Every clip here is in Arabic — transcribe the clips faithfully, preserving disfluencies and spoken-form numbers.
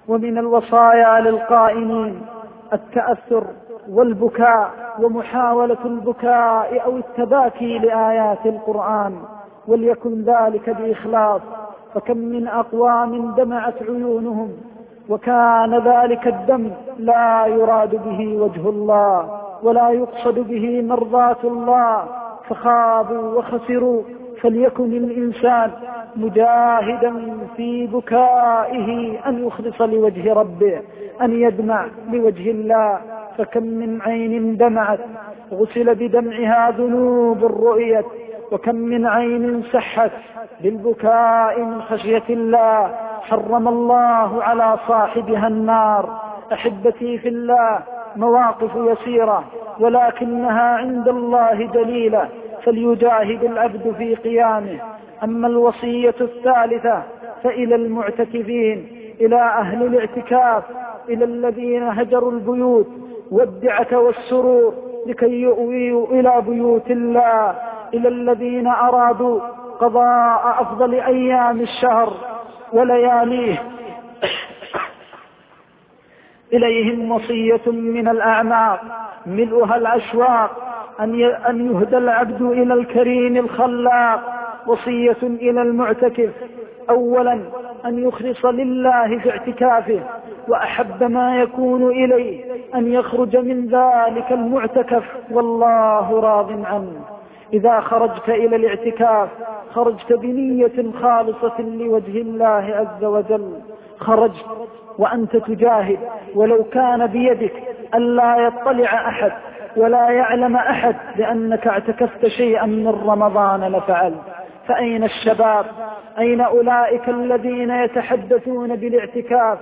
ومن الوصايا للقائمين التأثر والبكاء ومحاولة البكاء أو التباكي لآيات القرآن، وليكن ذلك بإخلاص، فكم من أقوام دمعت عيونهم وكان ذلك الدم لا يراد به وجه الله ولا يقصد به مرضاة الله فخابوا وخسروا. فليكن الإنسان مجاهدا في بكائه أن يخلص لوجه ربه، أن يدمع لوجه الله، فكم من عين دمعت غسل بدمعها ذنوب الرؤية، وكم من عين سحت بالبكاء من خشية الله حرم الله على صاحبها النار. أحبتي في الله، مواقف يسيرة ولكنها عند الله دليلة، فليجاهد العبد في قيامه. أما الوصية الثالثة فإلى المعتكفين، إلى أهل الاعتكاف، إلى الذين هجروا البيوت والدعة والسرور لكي يؤويوا إلى بيوت الله، إلى الذين أرادوا قضاء أفضل أيام الشهر ولياليه إليهم وصية من الأعماق ملؤها الأشواق أن يهدى العبد إلى الكريم الخلاق. وصية إلى المعتكف: أولا أن يخلص لله في اعتكافه، وأحب ما يكون إليه أن يخرج من ذلك المعتكف والله راض عنه. إذا خرجت إلى الاعتكاف خرجت بنية خالصة لوجه الله عز وجل، خرجت وأنت تجاهد ولو كان بيدك ألا يطلع أحد ولا يعلم أحد لأنك اعتكفت شيئا من رمضان لفعلت. فأين الشباب؟ أين أولئك الذين يتحدثون بالاعتكاف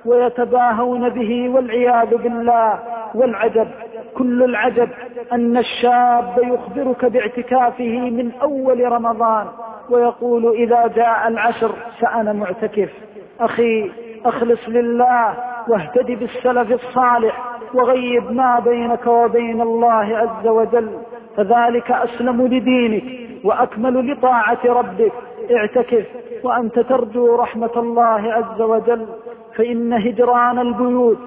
ويتباهون به والعياذ بالله؟ والعجب كل العجب أن الشاب يخبرك باعتكافه من أول رمضان ويقول إذا جاء العشر فأنا معتكف. أخي، أخلص لله واهتدي بالسلف الصالح وغيب ما بينك وبين الله عز وجل، فذلك أسلم لدينك وأكمل لطاعة ربك. اعتكف وأنت ترجو رحمة الله عز وجل، فإن هجران البيوت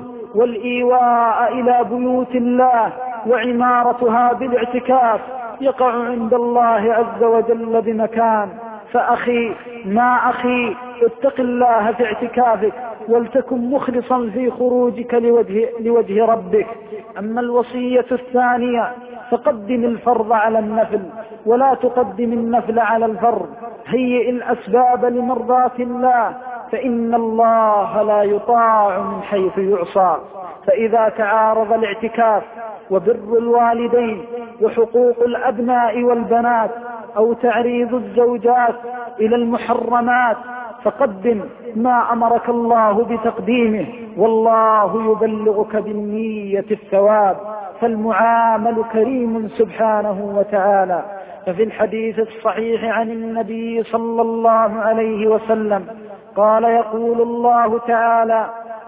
والإيواء إلى بيوت الله وعمارتها بالاعتكاف يقع عند الله عز وجل بمكان. فأخي ما أخي، اتق الله في اعتكافك ولتكن مخلصا في خروجك لوجه, لوجه ربك. أما الوصية الثانية فقدم الفرض على النفل ولا تقدم النفل على الفرض. هيئ الأسباب لمرضاة الله، فإن الله لا يطاع من حيث يعصى. فإذا تعارض الاعتكاف وبر الوالدين وحقوق الأبناء والبنات أو تعريض الزوجات إلى المحرمات فقدم ما أمرك الله بتقديمه، والله يبلغك بالنية الثواب، فالمعامل كريم سبحانه وتعالى. ففي الحديث الصحيح عن النبي صلى الله عليه وسلم قال: يقول الله تعالى: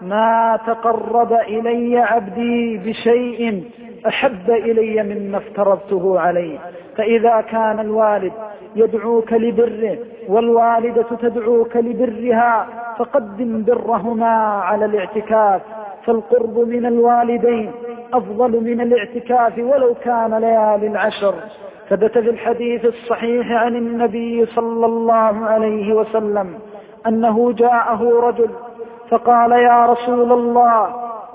ما تقرب إلي عبدي بشيء أحب إلي مما افترضته عليه. فإذا كان الوالد يدعوك لبره والوالدة تدعوك لبرها فقدم برهما على الاعتكاف، فالقرب من الوالدين أفضل من الاعتكاف ولو كان ليالي العشر. ثبت في الحديث الصحيح عن النبي صلى الله عليه وسلم أنه جاءه رجل فقال: يا رسول الله،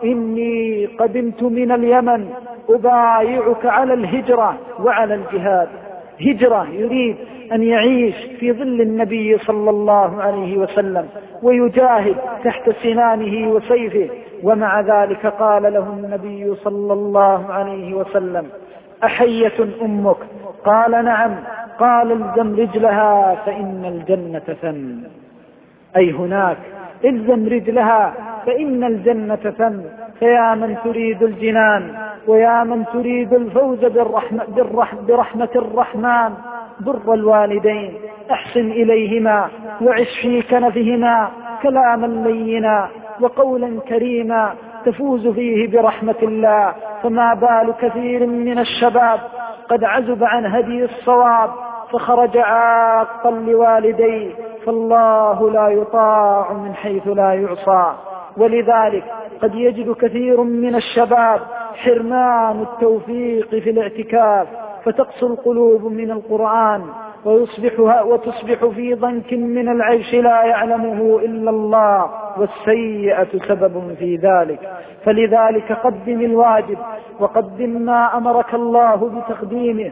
إني قدمت من اليمن أبايعك على الهجرة وعلى الجهاد. هجرة، يريد أن يعيش في ظل النبي صلى الله عليه وسلم ويجاهد تحت سنانه وسيفه، ومع ذلك قال له النبي صلى الله عليه وسلم: أحية أمك؟ قال: نعم. قال: الزم رجلها فإن الجنة ثم. أي هناك الزم رجلها فإن الجنة ثم. فيا من تريد الجنان ويا من تريد الفوز بالرحمة, بالرحمة, برحمة الرحمن، بر الوالدين، احسن إليهما وعش في كنفهما كلاما لينا وقولا كريما تفوز فيه برحمة الله. فما بال كثير من الشباب قد عزب عن هدي الصواب فخرج عاقا لوالديه، فالله لا يطاع من حيث لا يعصى. ولذلك قد يجد كثير من الشباب حرمان التوفيق في الاعتكاف، فتقسو القلوب من القرآن ويصبحها وتصبح في ضنك من العيش لا يعلمه إلا الله، والسيئة سبب في ذلك. فلذلك قدم الواجب وقدم ما أمرك الله بتقديمه،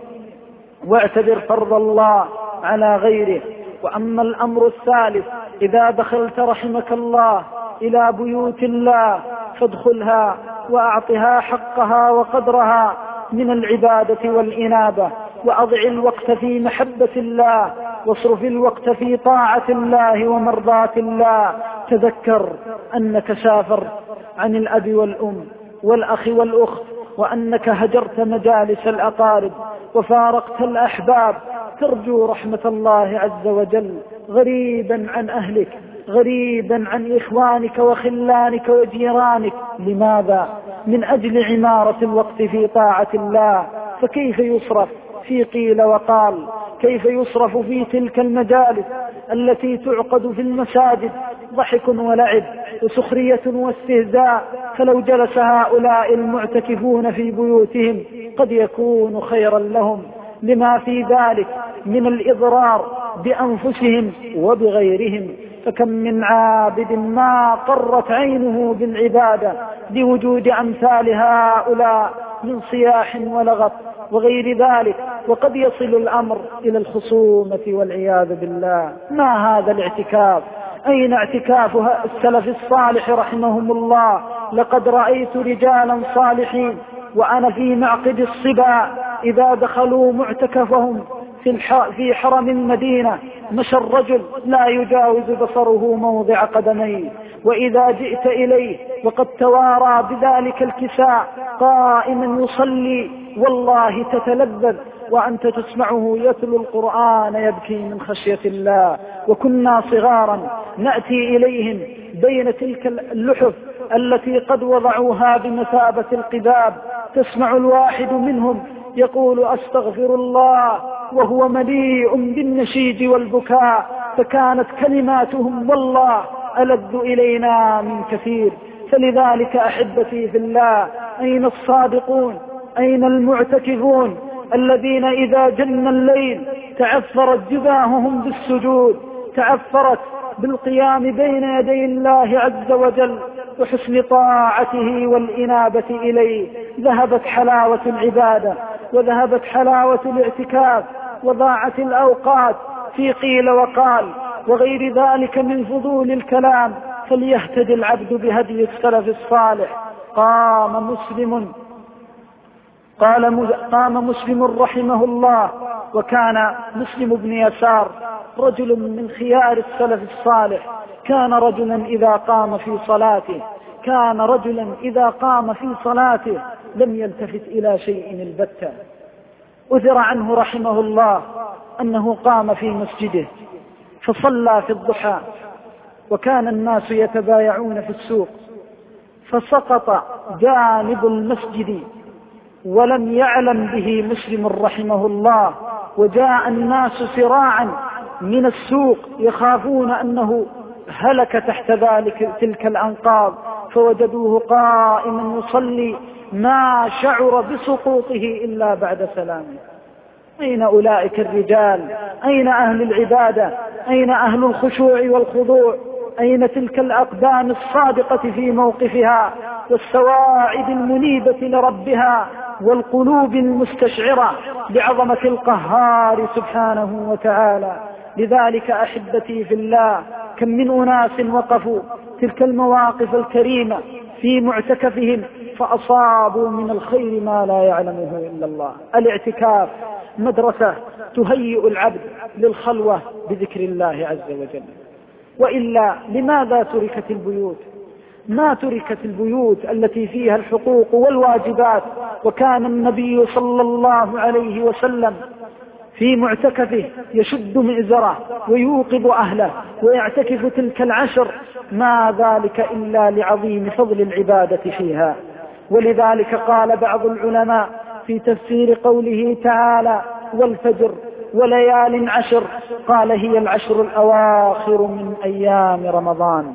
واعتبر فرض الله على غيره. وأما الأمر الثالث، إذا دخلت رحمك الله إلى بيوت الله فادخلها وأعطها حقها وقدرها من العبادة والإنابة، وأضع الوقت في محبة الله، واصرف الوقت في طاعة الله ومرضاة الله. تذكر أنك سافر عن الأب والأم والأخ والأخت، وأنك هجرت مجالس الأقارب وفارقت الأحباب، ترجو رحمة الله عز وجل، غريبا عن أهلك، غريبا عن إخوانك وخلانك وجيرانك. لماذا؟ من أجل عمارة الوقت في طاعة الله. فكيف يصرف في قيل وقال؟ كيف يصرف في تلك المجالس التي تعقد في المساجد ضحك ولعب وسخرية واستهزاء؟ فلو جلس هؤلاء المعتكفون في بيوتهم قد يكون خيرا لهم، لما في ذلك من الإضرار بأنفسهم وبغيرهم. فكم من عابد ما قرت عينه بالعبادة لوجود أمثال هؤلاء من صياح ولغط وغير ذلك، وقد يصل الأمر إلى الخصومة والعياذ بالله. ما هذا الاعتكاف؟ أين اعتكاف السلف الصالح رحمهم الله؟ لقد رأيت رجالا صالحين وأنا في معقد الصبا إذا دخلوا معتكفهم في, في حرم المدينة مشى الرجل لا يجاوز بصره موضع قدميه، وإذا جئت إليه وقد توارى بذلك الكساء قائما يصلي والله تتلذذ وأنت تسمعه يتلو القرآن يبكي من خشية الله. وكنا صغارا نأتي إليهم بين تلك اللحف التي قد وضعوها بمثابة القباب، تسمع الواحد منهم يقول أستغفر الله وهو مليء بالنشيج والبكاء، فكانت كلماتهم والله ألذ إلينا من كثير. فلذلك أحبتي في الله، أين الصادقون؟ أين المعتكفون الذين إذا جن الليل تعفرت جباههم بالسجود، تعفرت بالقيام بين يدي الله عز وجل وحسن طاعته والإنابة إليه؟ ذهبت حلاوة العبادة وذهبت حلاوة الاعتكاف وضاعت الأوقات في قيل وقال وغير ذلك من فضول الكلام. فليهتدي العبد بهدي السلف الصالح. قام مسلم قال قام مسلم رحمه الله، وكان مسلم بن يسار رجل من خيار السلف الصالح، كان رجلا إذا قام في صلاته كان رجلا إذا قام في صلاته لم يلتفت إلى شيء البتة. أثر عنه رحمه الله أنه قام في مسجده فصلى في الضحى، وكان الناس يتبايعون في السوق، فسقط جانب المسجد ولم يعلم به مسلم رحمه الله، وجاء الناس سراعا من السوق يخافون أنه هلك تحت ذلك تلك الأنقاض، فوجدوه قائما يصلي ما شعر بسقوطه إلا بعد سلامه. أين أولئك الرجال؟ أين أهل العبادة؟ أين أهل الخشوع والخضوع؟ أين تلك الأقدام الصادقة في موقفها والسواعد المنيبة لربها والقلوب المستشعرة بعظمة القهار سبحانه وتعالى؟ لذلك أحبتي في الله، كم من أناس وقفوا تلك المواقف الكريمة في معتكفهم فأصابوا من الخير ما لا يعلمه إلا الله. الاعتكاف مدرسة تهيئ العبد للخلوة بذكر الله عز وجل. وإلا لماذا تركت البيوت؟ ما تركت البيوت التي فيها الحقوق والواجبات. وكان النبي صلى الله عليه وسلم في معتكفه يشد مئزره ويوقظ أهله ويعتكف تلك العشر، ما ذلك إلا لعظيم فضل العبادة فيها. ولذلك قال بعض العلماء في تفسير قوله تعالى والفجر وليال عشر، قال هي العشر الأواخر من أيام رمضان.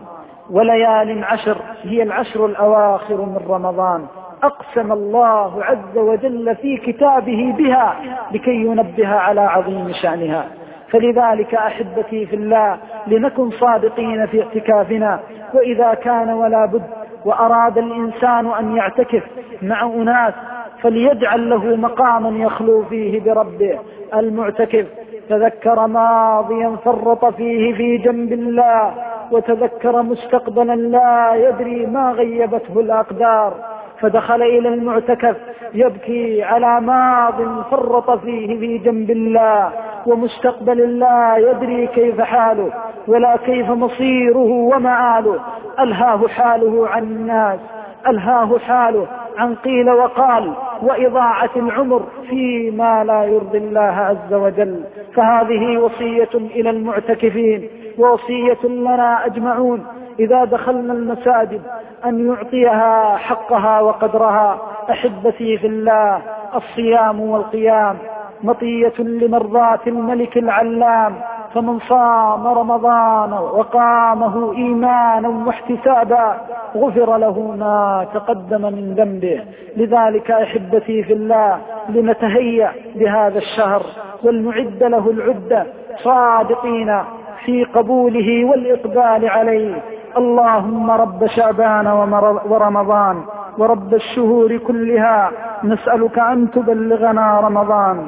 وليال عشر هي العشر الأواخر من رمضان، أقسم الله عز وجل في كتابه بها لكي ينبه على عظيم شأنها. فلذلك أحبتي في الله لنكن صادقين في اعتكافنا، وإذا كان ولا بد وأراد الإنسان أن يعتكف مع أناس فليجعل له مقاما يخلو فيه بربه. المعتكف تذكر ماضيا فرط فيه في جنب الله، وتذكر مستقبلا لا يدري ما غيبته الأقدار، فدخل إلى المعتكف يبكي على ماض فرط فيه في جنب الله، ومستقبل لا يدري كيف حاله ولا كيف مصيره ومآله. ألهاه حاله عن الناس، ألهاه حاله عن قيل وقال وإضاعة العمر فيما لا يرضي الله عز وجل. فهذه وصية إلى المعتكفين ووصية لنا أجمعون إذا دخلنا المساجد أن يعطيها حقها وقدرها. أحبتي في الله، الصيام والقيام مطية لمرضاة الملك العلام، فمن صام رمضان وقامه إيمانا واحتسابا غفر له ما تقدم من ذنبه. لذلك أحبتي في الله لنتهيأ بهذا الشهر ولنعد له العدة صادقين في قبوله والإقبال عليه. اللهم رب شعبان ورمضان ورب الشهور كلها، نسألك أن تبلغنا رمضان.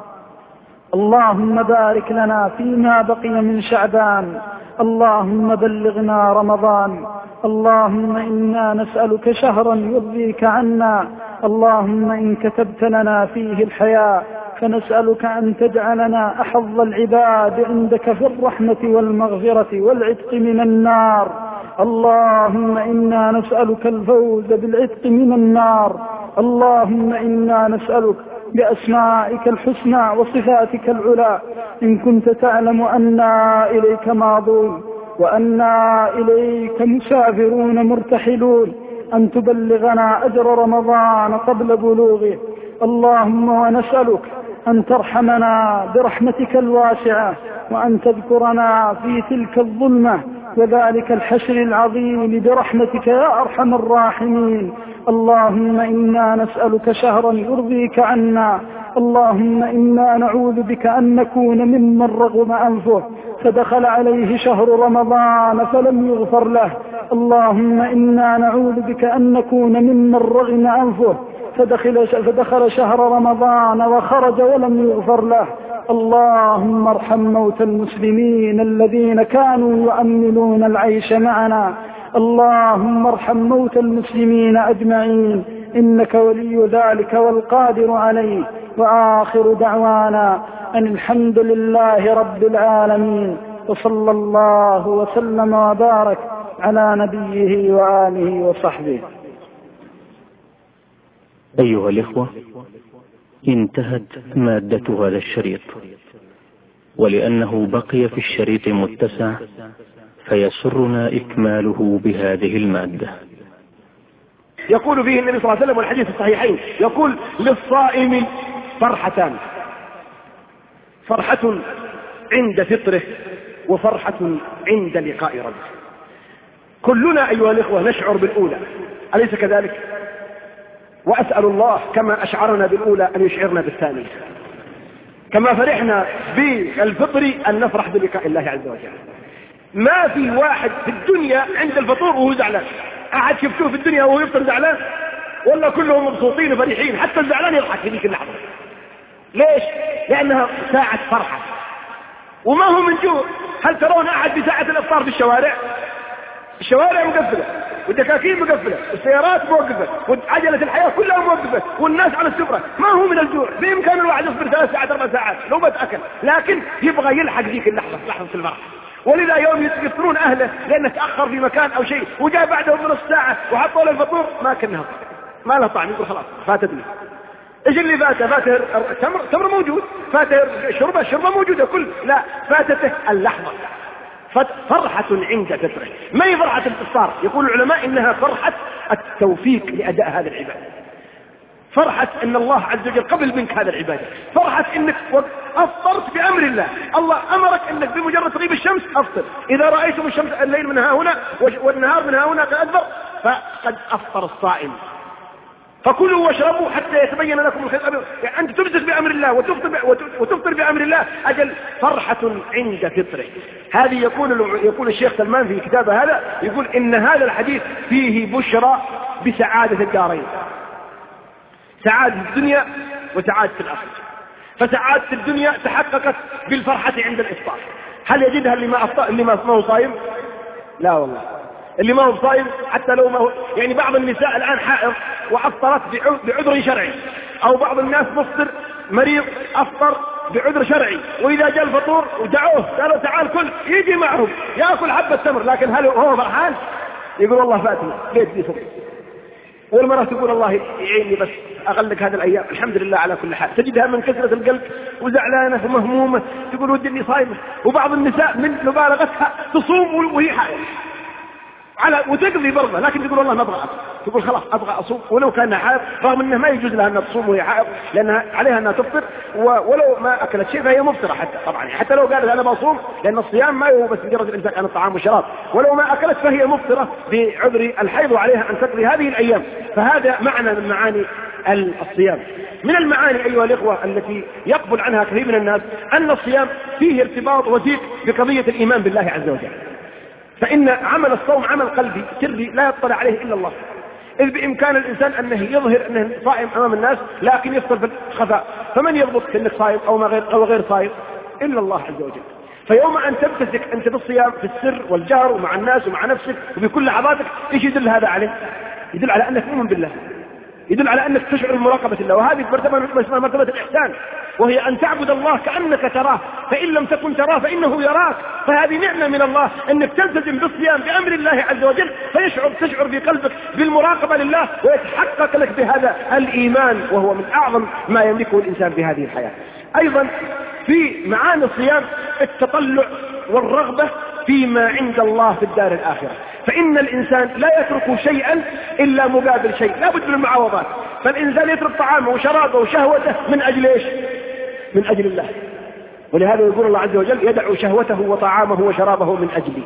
اللهم بارك لنا فيما بقي من شعبان، اللهم بلغنا رمضان. اللهم إنا نسألك شهرا يرضيك عنا، اللهم إن كتبت لنا فيه الحياة فنسألك أن تجعلنا أحظ العباد عندك في الرحمة والمغفرة والعتق من النار. اللهم إنا نسألك الفوز بالعتق من النار. اللهم إنا نسألك بأسمائك الحسنى وصفاتك العلى إن كنت تعلم أنا إليك ماضون وأنا إليك مسافرون مرتحلون أن تبلغنا أجر رمضان قبل بلوغه. اللهم ونسألك أن ترحمنا برحمتك الواسعة، وأن تذكرنا في تلك الظلمة وذلك الحشر العظيم برحمتك يا أرحم الراحمين. اللهم إنا نسألك شهرا يرضيك عنا. اللهم إنا نعوذ بك أن نكون ممن رغم أنفه فدخل عليه شهر رمضان فلم يغفر له. اللهم إنا نعوذ بك أن نكون ممن رغم أنفه فدخل, فدخل شهر رمضان وخرج ولم يغفر له. اللهم ارحم موتى المسلمين الذين كانوا يؤملون العيش معنا. اللهم ارحم موتى المسلمين أجمعين، إنك ولي ذلك والقادر عليه. وآخر دعوانا أن الحمد لله رب العالمين، وصلى الله وسلم وبارك على نبيه وآله وصحبه. أيها الإخوة، انتهت مادة هذا الشريط، ولأنه بقي في الشريط متسع فيسرنا إكماله بهذه المادة. يقول فيه النبي صلى الله عليه وسلم والحديث الصحيحين، يقول للصائم فرحتان، فرحة عند فطره وفرحة عند لقاء ربه. كلنا أيها الإخوة نشعر بالأولى، أليس كذلك؟ وأسأل الله كما أشعرنا بالأولى أن يشعرنا بالثانية، كما فرحنا بالفطر أن نفرح بلقاء الله عز وجل. ما في واحد في الدنيا عند الفطور وهو زعلان. أحد شفتوه في الدنيا وهو يفطر زعلان؟ ولا كلهم مبسوطين وفرحين؟ حتى الزعلان يضحك في ذيك اللحظة. ليش؟ لأنها ساعة فرحة وما هو من جوع. هل ترون أحد بساعة الإفطار في الشوارع؟ الشوارع مقفلة والدكاكين مقفلة والسيارات موقفة وعجلة الحياة كلها موقفة والناس على السفرة. ما هو من الجوع، بإمكان الواحد يصبر ثلاث ساعات أربع ساعات لو ما تأكل، لكن يبغى يلحق ذيك اللحظة، لحظة الفرح. ولذا يوم يفطرون أهله لأنه تأخر في مكان أو شيء وجاء بعده بنص ساعة وحطوا له الفطور ما كنها ما له طعم، يقول خلاص فاتتني. ايش اللي فاته؟ فاته التمر، تمر موجود، فاته الشربة، الشربة موجودة، كل لا فاتته اللحظة. فرحة عند فطره، ما هي فرحة الإفطار. يقول العلماء إنها فرحة التوفيق لأداء هذا العبادة. فرحة ان الله عز وجل قبل منك هذا العبادة، فرحة انك افطرت بامر الله، الله امرك انك بمجرد تغيب الشمس افطر، اذا رأيتم الشمس الليل من ها هنا والنهار من ها هنا قد ادبر فقد افطر الصائم. فكلوا واشربوا حتى يتبين لكم الخيط الابيض، يعني انت تمسك بامر الله وتفطر وتفطر بامر الله، اجل فرحة عند فطره. هذه يقول يقول الشيخ سلمان في كتابه هذا، يقول ان هذا الحديث فيه بشرى بسعادة الدارين، سعادة الدنيا وسعادة الآخرة. فسعادة الدنيا تحققت بالفرحة عند الإفطار. هل يجدها اللي ما أفطر اللي ما هو صايم؟ لا والله، اللي ما هو صايم حتى لو ما هو، يعني بعض النساء الآن حائض وأفطرت بعذر شرعي، أو بعض الناس مفطر مريض أفطر بعذر شرعي، وإذا جاء الفطور ودعوه قالوا تعال كل، يجي معهم يأكل حبة تمر، لكن هل هو فرحان؟ يقول والله فاتني ليش دي فطر. والمرأة تقول الله يعيني بس أغلق هذه الأيام، الحمد لله على كل حال، تجدها من كثرة القلب وزعلانة ومهمومة تقول ودي إني صايمة. وبعض النساء من مبالغتها تصوم وهي حائض على وتقضي برضه، لكن تقول والله ما أبغى، تقول خلاص أبغى أصوم ولو كان حائض، رغم أنه ما يجوز لها أن تصوم وهي حائض لأنها عليها أنها تفطر، ولو ما أكلت شيء فهي مفطرة حتى طبعا، حتى لو قالت أنا بصوم، لأن الصيام ما هو بس مجرد الإمساك عن الطعام والشراب، ولو ما أكلت فهي مفطرة بعذر الحيض وعليها أن تقضي هذه الأيام. فهذا معنى من معاني الصيام. من المعاني أيها الإخوة التي يقبل عنها كثير من الناس أن الصيام فيه ارتباط وثيق بقضية الإيمان بالله عز وجل، فإن عمل الصوم عمل قلبي سري لا يطلع عليه إلا الله، إذ بإمكان الإنسان أنه يظهر أنه صائم أمام الناس لكن يفطر في الخفاء، فمن يضبط أنك صائم أو غير أو غير صائم؟ إلا الله عز وجل. فيوم أن تمتسك أنت بالصيام في السر والجهر ومع الناس ومع نفسك وبكل لحظاتك، إيش يدل هذا عليه؟ يدل على أنك مؤمن بالله، يدل على أنك تشعر بمراقبة الله، وهذه مرتبة اسمها مرتبة الإحسان، وهي أن تعبد الله كأنك تراه، فإن لم تكن تراه فإنه يراك. فهذه نعمة من الله أنك تلتزم بالصيام بأمر الله عز وجل، فيشعر تشعر في قلبك بالمراقبة لله، ويتحقق لك بهذا الإيمان، وهو من أعظم ما يملكه الإنسان في هذه الحياة. أيضا في معاني الصيام التطلع والرغبة فيما عند الله في الدار الآخرة، فإن الإنسان لا يترك شيئا إلا مقابل شيء، لا بد من المعاوضات. فالإنسان يترك طعامه وشرابه وشهوته من أجل إيش؟ من أجل الله. ولهذا يقول الله عز وجل يدع شهوته وطعامه وشرابه من أجلي،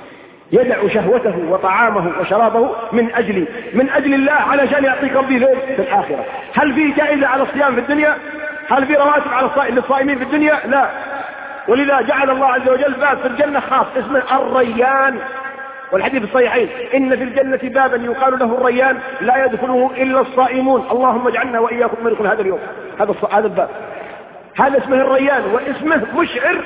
يدع شهوته وطعامه وشرابه من أجلي، من أجل الله، علشان يعطيك ربي في الآخرة. هل في جائزة على الصيام في الدنيا؟ هل في رواتب على الصائمين في الدنيا؟ لا. ولذا جعل الله عز وجل باب في الجنة خاص اسمه الريان، والحديث الصحيحين إن في الجنة بابا يقال له الريان لا يدخله إلا الصائمون، اللهم اجعلنا وإياكم من يدخل هذا اليوم هذا هذا الباب، هذا اسمه الريان، واسمه مشعر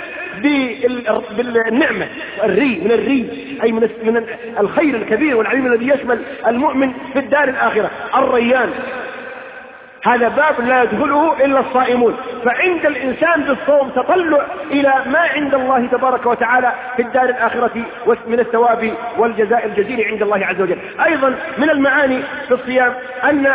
بالنعمة، الري من الري أي من من الخير الكبير والعظيم الذي يشمل المؤمن في الدار الآخرة. الريان هذا باب لا يدخله إلا الصائمون. فعند الإنسان بالصوم تطلع إلى ما عند الله تبارك وتعالى في الدار الآخرة من الثواب والجزاء الجزيل عند الله عز وجل. أيضا من المعاني في الصيام أن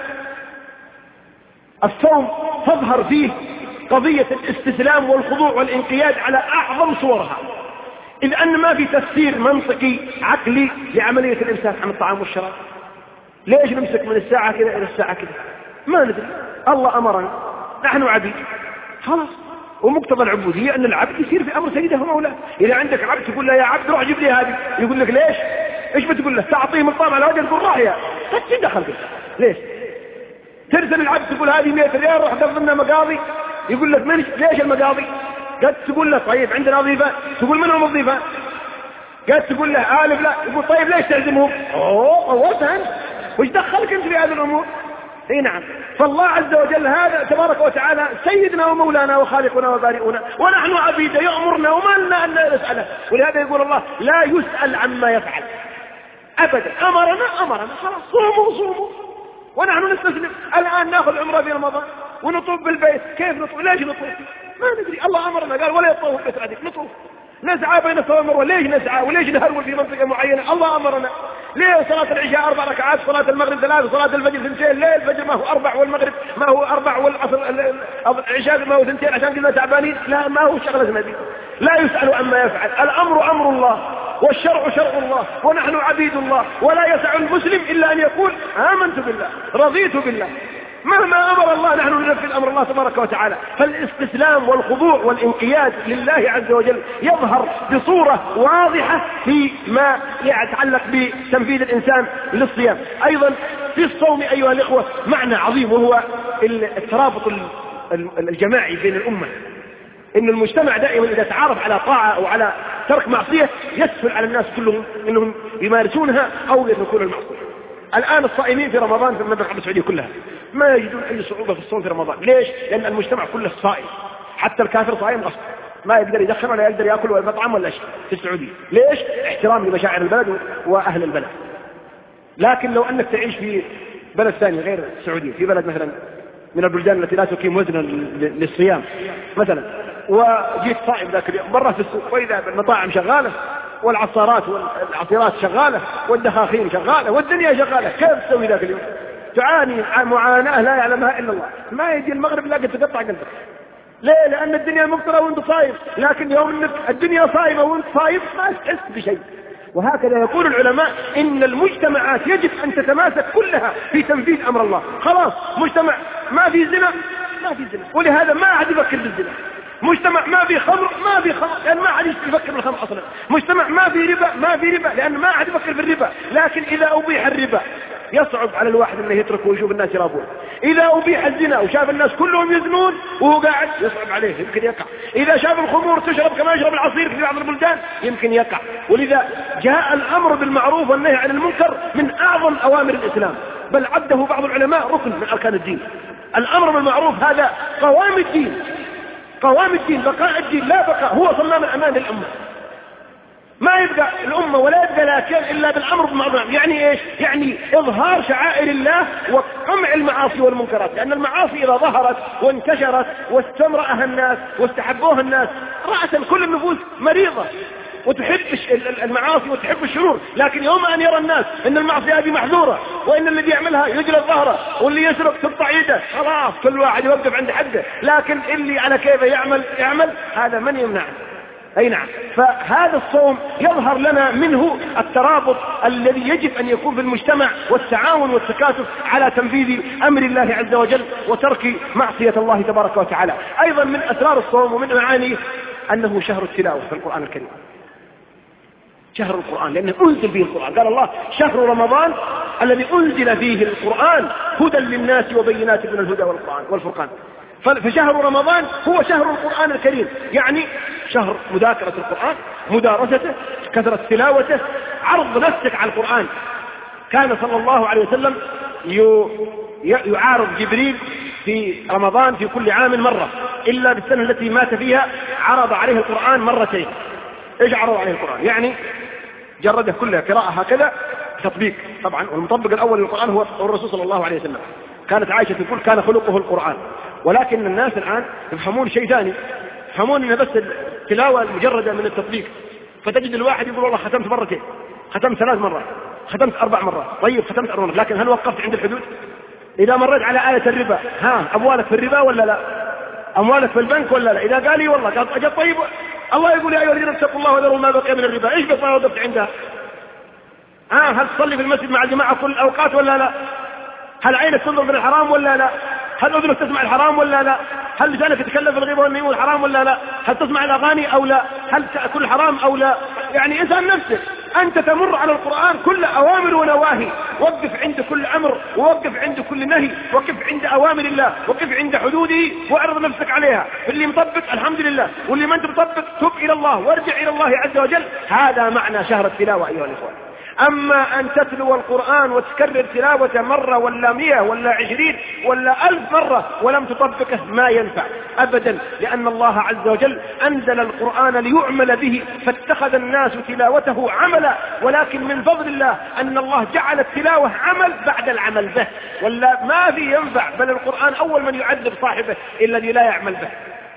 الصوم تظهر فيه قضية الاستسلام والخضوع والانقياد على أعظم صورها، إذ أن ما في تفسير منطقي عقلي لعملية الإمساك عن الطعام والشراب. ليش نمسك من الساعة كذا إلى الساعة كذا؟ ما ندري، الله أمرنا، نحن عبيد خلاص. ومقتضى العبودية أن العبد يصير في أمر سيده ومولاه. إذا عندك عبد تقول له يا عبد روح جيب لي هذه، يقول لك ليش؟ إيش بتقول له؟ تعطيه مطعم على وجه تقول راح يا تجي دخل فيه. ليش؟ ترسل العبد تقول هذه مئة ريال روح قبض لنا مقاضي، يقول لك من ليش المقاضي؟ قد تقول له طيب عندنا وظيفة، تقول من هم الوظيفة؟ قد تقول له آلف، لا يقول طيب ليش تعزمهم؟ أوه أوه وش دخلك أنت في هذه الأمور؟ اي نعم. فالله عز وجل هذا تبارك وتعالى سيدنا ومولانا وخالقنا وبارئنا، ونحن عبيده يأمرنا وما لنا أن نسأله. ولهذا يقول الله لا يسأل عما يفعل أبدا، أمرنا أمرنا خلاص صوموا صوموا، ونحن نستسلم. الآن نأخذ عمره في رمضان ونطوف بالبيت، كيف نطوف؟ ليش نطوف؟ ما ندري، الله أمرنا قال ولا يطوف بيت عديد، نطوف. نسعى بين الصفا والمروة، ليش نسعى وليش نهرول في منطقة معينة؟ الله أمرنا. ليه صلاة العشاء أربع ركعات، صلاة المغرب ثلاث، صلاة الفجر ثنتين، ليه الفجر ما هو أربع والمغرب ما هو أربع والعصر العشاء ما هو ثنتين عشان كنا تعبانين؟ لا، ما هو شغلة نبي. لا يسأل عما يفعل، الأمر أمر الله والشرع شرع الله ونحن عبيد الله. ولا يسع المسلم إلا أن يقول آمنت بالله رضيت بالله مهما أمر الله نحن ننفذ أمر الله تبارك وتعالى. فالاستسلام والخضوع والانقياد لله عز وجل يظهر بصورة واضحة فيما يتعلق بتنفيذ الإنسان للصيام. أيضا في الصوم أيها الإخوة معنى عظيم، وهو الترابط الجماعي بين الأمة. إن المجتمع دائما إذا تعارف على طاعة أو على ترك معصية يسهل على الناس كلهم إنهم يمارسونها أو يتركون المعصية. الآن الصائمين في رمضان في المملكة العربية السعودية كلها ما يجدون أي صعوبة في الصوم في رمضان. ليش؟ لأن المجتمع كله صائم، حتى الكافر صائم أصلا، ما يقدر يدخن ولا يقدر يأكل ولا مطعم ولا شيء في السعودية. ليش؟ احترام لمشاعر البلد وأهل البلد. لكن لو أنك تعيش في بلد ثاني غير السعودية، في بلد مثلا من البلدان التي لا تقيم وزنا للصيام مثلا، وجيت صائم ذاك اليوم مرة في السوق وإذا المطاعم شغالة والعصارات والعصيرات شغالة والدخاخين شغالة والدنيا شغالة، كيف تسوي ذاك اليوم؟ تعاني معاناة لا يعلمها إلا الله. ما يجي المغرب لا قد تقطع قلبك. ليه؟ لأن الدنيا مفطرة وانت صايم، لكن يوم انك الدنيا صايمة وانت صايم ما تحس بشيء. وهكذا يقول العلماء إن المجتمعات يجب أن تتماسك كلها في تنفيذ أمر الله. خلاص مجتمع ما في زنا ما في زنا، ولهذا ما أحد يفكر بالزنا. مجتمع ما في خمر ما في خمر، لأن ما أحد يفكر بالخمر أصلا. مجتمع ما في ربا ما في ربا، لأن ما أحد يفكر بالربا. لكن إذا أبيح الربا يصعب على الواحد أنه يتركه ويشوف الناس يرابون. إذا أبيح الزنا وشاف الناس كلهم يزنون وهو قاعد يصعب عليه، يمكن يقع. إذا شاف الخمور تشرب كما يشرب العصير في بعض البلدان يمكن يقع. ولذا جاء الأمر بالمعروف والنهي عن المنكر من أعظم أوامر الإسلام، بل عده بعض العلماء ركن من أركان الدين. الأمر بالمعروف هذا قوام الدين، قوام الدين، بقاء الدين، لا بقاء، هو صمام الأمان للأمة. ما يبقى الأمة ولا يبقى لا كان إلا بالأمر بالمعروف. يعني إيش؟ يعني إظهار شعائر الله وقمع المعاصي والمنكرات. لأن المعاصي إذا ظهرت وانتشرت واستمرأها الناس واستحبوها الناس رأسا كل النفوس مريضة وتحب المعاصي وتحب الشرور. لكن يوم أن يرى الناس أن المعصية هذه محذورة وأن الذي يعملها يجلد ظهره واللي يسرق تقطع يده، خلاص كل واحد يوقف عند حده. لكن اللي على كيفه يعمل يعمل هذا من يمنعه. أي نعم. فهذا الصوم يظهر لنا منه الترابط الذي يجب أن يكون في المجتمع والتعاون والتكاتف على تنفيذ أمر الله عز وجل وترك معصية الله تبارك وتعالى. أيضا من أسرار الصوم ومن معانيه أنه شهر التلاوة في القرآن الكريم، شهر القرآن، لأنه أنزل فيه القرآن. قال الله شهر رمضان الذي أنزل فيه القرآن هدى للناس وبينات من الهدى والقرآن والفرقان. فشهر رمضان هو شهر القرآن الكريم، يعني شهر مذاكرة القرآن، مدارسته، كثرة تلاوته، عرض نفسك على القرآن. كان صلى الله عليه وسلم يعارض جبريل في رمضان في كل عام مرة، إلا بالسنة التي مات فيها عرض عليه القرآن مرتين. إيش عرض عليه القرآن؟ يعني جرده كلها قراءة هكذا تطبيق طبعا. والمطبق الأول للقرآن هو الرسول صلى الله عليه وسلم. كانت عائشة تقول كان خلقه القرآن. ولكن الناس الآن يفهمون شيء ثاني، يفهمون أن بس التلاوة المجردة من التطبيق. فتجد الواحد يقول والله ختمت مرتين، ختمت ثلاث مرات، ختمت أربع مرات. طيب ختمت أربع مرات، لكن هل وقفت عند الحدود؟ إذا مريت على آية الربا، ها أموالك في الربا ولا لا؟ أموالك في البنك ولا لا؟ إذا قال لي والله قال أجل طيب الله يقول يا أيها الذين اتقوا الله وذروا ما بقي من الربا، إيش بس ما وقفت عندها؟ ها هل تصلي في المسجد مع الجماعة كل الأوقات ولا لا؟ هل عينك تنظر من الحرام ولا لا؟ هل أذنك تسمع الحرام ولا لا؟ هل لسانك يتكلم في الغيبة والنميمة والحرام ولا لا؟ هل تسمع الأغاني أو لا؟ هل تأكل الحرام أو لا؟ يعني إنسان نفسك أنت تمر على القرآن كل أوامر ونواهي. وقف عند كل أمر ووقف عند كل نهي، وقف عند أوامر الله، وقف عند حدوده واعرض نفسك عليها. اللي مطبق الحمد لله، واللي ما أنت مطبق تب إلى الله وارجع إلى الله عز وجل. هذا معنى شهر التلاوة أيها الإخوة. أما أن تتلو القرآن وتكرر تلاوته مرة ولا مئة ولا عشرين ولا ألف مرة ولم تطبقه ما ينفع أبدا، لأن الله عز وجل أنزل القرآن ليعمل به، فاتخذ الناس تلاوته عملا. ولكن من فضل الله أن الله جعل التلاوة عمل بعد العمل به، ولا ما في ينفع. بل القرآن أول من يعذب صاحبه الذي لا يعمل به.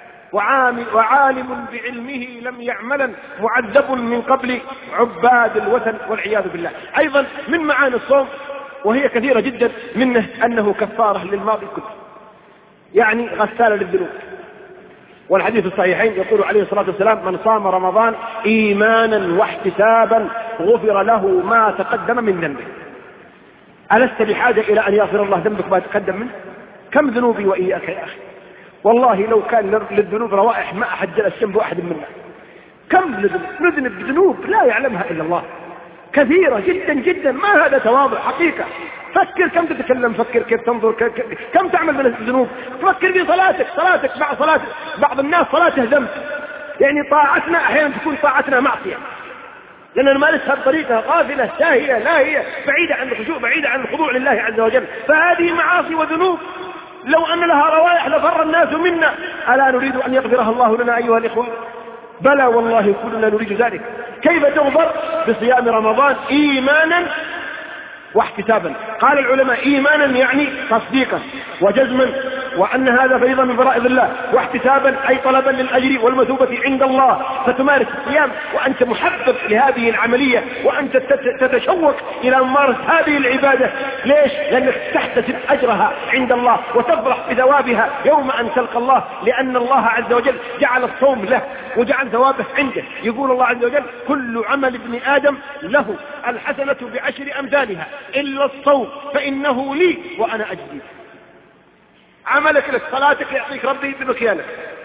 وعالم بعلمه لم يعملا معذب من قبل عباد الوثن والعياذ بالله. أيضا من معاني الصوم وهي كثيرة جدا منه أنه كفارة للماضي كله، يعني غسالة للذنوب. والحديث الصحيحين يقول عليه الصلاة والسلام من صام رمضان إيمانا واحتسابا غفر له ما تقدم من ذنبه. ألست بحاجة إلى أن يغفر الله ذنبك ما تقدم منه؟ كم ذنوبي وإياك يا أخي، والله لو كان للذنوب روائح ما أحد جلس جنب واحد منا. كم نذنب ذنوب لا يعلمها إلا الله، كثيرة جدا جدا. ما هذا تواضع حقيقة. فكر كم تتكلم، فكر كيف تنظر، كم تعمل من الذنوب. فكر في صلاتك، صلاتك بعض صلاة بعض الناس صلاته ذنب، يعني طاعتنا أحيانا تكون طاعتنا معصية، لأننا نمارسها بطريقة غافلة ساهية لاهية بعيدة عن الخشوع، بعيدة عن الخضوع لله عز وجل. فهذه معاصي وذنوب لو أن لها روائح لفر الناس منا. ألا نريد أن يغفرها الله لنا أيها الإخوة؟ بلى والله كلنا نريد ذلك. كيف تغفر؟ بصيام رمضان إيمانا واحتسابا. قال العلماء إيمانا يعني تصديقا وجزما وأن هذا فريضة من فرائض الله، واحتسابا أي طلبا للأجر والمثوبة عند الله. فتمارس الصيام وأنت محبب لهذه العملية، وأنت تتشوق إلى ممارسة هذه العبادة. ليش؟ لأنك تحتسب أجرها عند الله وتفرح بثوابها يوم أن تلقى الله، لأن الله عز وجل جعل الصوم له وجعل ثوابه عنده. يقول الله عز وجل كل عمل ابن آدم له الحسنة بعشر أمثالها إلا الصوم فإنه لي وأنا أجزي. عملك لك، صلاتك يعطيك ربي بمكيالك،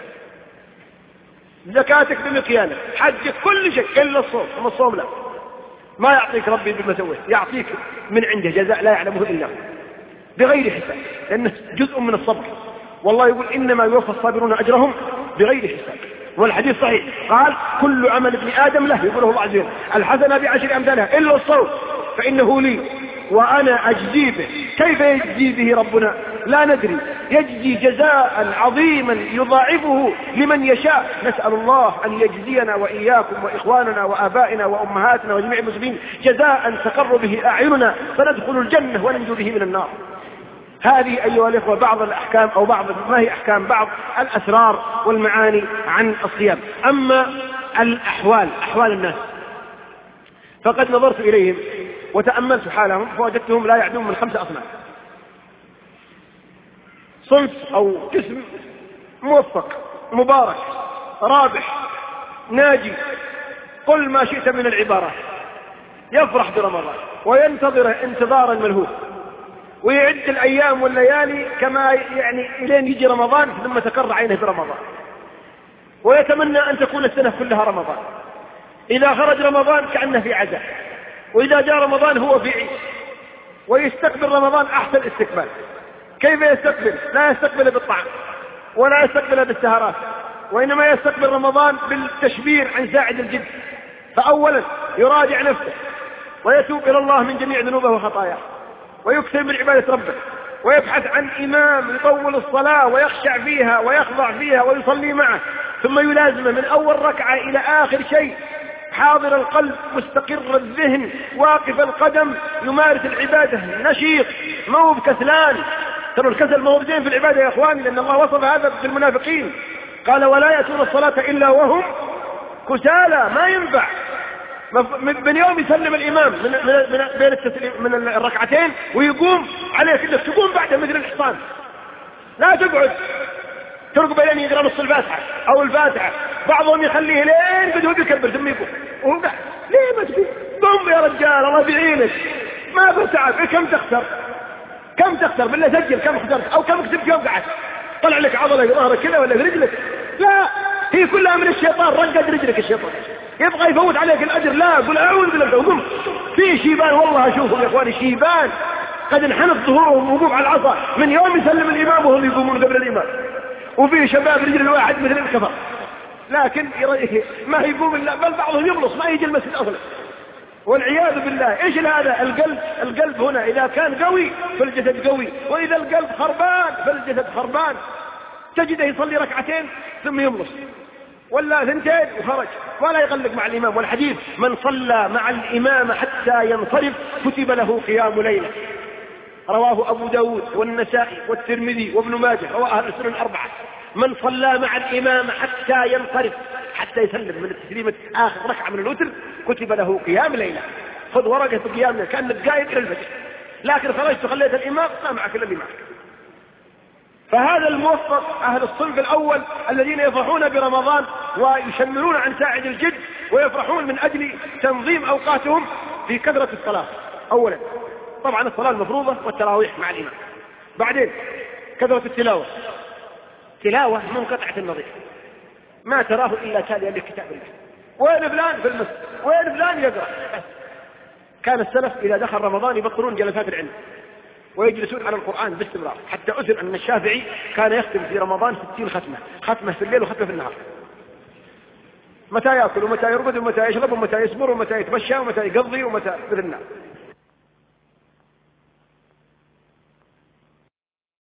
زكاتك بمكيالك، حجك، كل شيء إلا الصوم. أما الصوم لا، ما يعطيك ربي بمسويه، يعطيك من عنده جزاء لا يعلمه إلا هو بغير حساب، لأنه جزء من الصبر. والله يقول إنما يوفى الصابرون أجرهم بغير حساب. والحديث صحيح قال كل عمل ابن آدم له، يقوله الله عز وجل، الحسنة بعشر أمثالها إلا الصوم فإنه لي وأنا أجزي به. كيف يجزي به ربنا؟ لا ندري. يجزي جزاء عظيما يضاعفه لمن يشاء. نسأل الله أن يجزينا وإياكم وإخواننا وآبائنا وأمهاتنا وجميع المسلمين جزاء تقر به أعيننا فندخل الجنة وننجو به من النار. هذه أيها الإخوة بعض الأحكام أو بعض ما هي أحكام بعض الأسرار والمعاني عن الصيام. أما الأحوال، أحوال الناس، فقد نظرت إليهم وتأملت حالهم فوجدتهم لا يعدون من خمسة أصناف. صنف أو قسم موفق مبارك رابح ناجي، قل ما شئت من العبارات، يفرح برمضان وينتظره انتظارا ملهوف، ويعد الأيام والليالي كما يعني إلين يجي رمضان ثم تقر عينه برمضان، ويتمنى أن تكون السنة كلها رمضان. إذا خرج رمضان كأنه في عزاء، وإذا جاء رمضان هو في عيد، ويستقبل رمضان أحسن استقبال. كيف يستقبل؟ لا يستقبل بالطعام ولا يستقبل بالسهرات، وإنما يستقبل رمضان بالتشبير عن ساعد الجد. فأولا يراجع نفسه ويتوب إلى الله من جميع ذنوبه وخطاياه، ويكثر من عبادة ربه، ويبحث عن إمام يطول الصلاة ويخشع فيها ويخضع فيها ويصلي معه، ثم يلازمه من أول ركعة إلى آخر شيء، حاضر القلب مستقر الذهن واقف القدم، يمارس العبادة نشيط ما هو بكسلان. ترى الكسل ما هو زين في العبادة يا أخواني، لأن الله وصف هذا في المنافقين، قال ولا يأتون الصلاة إلا وهم كسالى. ما ينفع من يوم يسلم الإمام من من بين التسليم من الركعتين ويقوم عليك انك تقوم بعد مثل الحصان، لا تقعد ترقب لين يقرأ نص الفاتحة أو الفاتحة. بعضهم يخليه لين بدو يكبر ثم يقوم وهو قاعد. ليه ما تقوم؟ قم يا رجال الله بعينك، ما بتعب. كم تخسر؟ كم تخسر بالله؟ سجل كم خسرت أو كم كسبت يوم قعدت. طلع لك عضلة في ظهرك كذا ولا في رجلك؟ لا، هي كلها من الشيطان. رقد رجلك الشيطان يبغى يفوت عليك الأجر. لا، قل أعوذ بالله وقم. في شيبان والله أشوفهم يا إخواني، شيبان قد انحنت ظهورهم وقوف على العصا من يوم يسلم الإمام وهم يقومون قبل الإمام. وفي شباب رجل الواحد مثل الكفر، لكن ما يقوم إلا، بل بعضهم يبلص ما يجي المسجد أصلا والعياذ بالله. إيش هذا؟ القلب. القلب هنا إذا كان قوي فالجسد قوي، وإذا القلب خربان فالجسد خربان. تجده يصلي ركعتين ثم يبلص ولا ثنتين وخرج ولا يغلق مع الإمام. والحديث من صلى مع الإمام حتى ينصرف كتب له قيام ليلة، رواه أبو داود والنسائي والترمذي وابن ماجه، رواه أهل السنن الأربعة. من صلى مع الإمام حتى ينصرف، حتى يسلم من التسليمة آخر ركعة من الوتر، كتب له قيام ليلة. خذ ورقة قيام ليلة كأنك قايم إلى الفجر، لكن خرجت وخليت الإمام ما معك إلا اللي معك. فهذا الموفق أهل الصنف الأول الذين يفرحون برمضان ويشمرون عن ساعد الجد ويفرحون من أجل تنظيم أوقاتهم في كثرة الصلاة. أولا طبعا الصلاة المفروضة والتراويح مع الإمام. بعدين كثرة التلاوة، تلاوة منقطعة النظير، ما تراه إلا تاليا لكتاب الله. وين فلان؟ في المسجد. وين فلان؟ يقرأ. كان السلف إذا دخل رمضان يبطلون جلسات العلم ويجلسون على القرآن باستمرار، حتى أذن أن الشافعي كان يختم في رمضان ستين ختمة، ختمة في الليل وختمة في النهار. متى يأكل ومتى يرقد ومتى يشرب ومتى يصبر ومتى يتمشى ومتى يقضي ومتى مثل النار.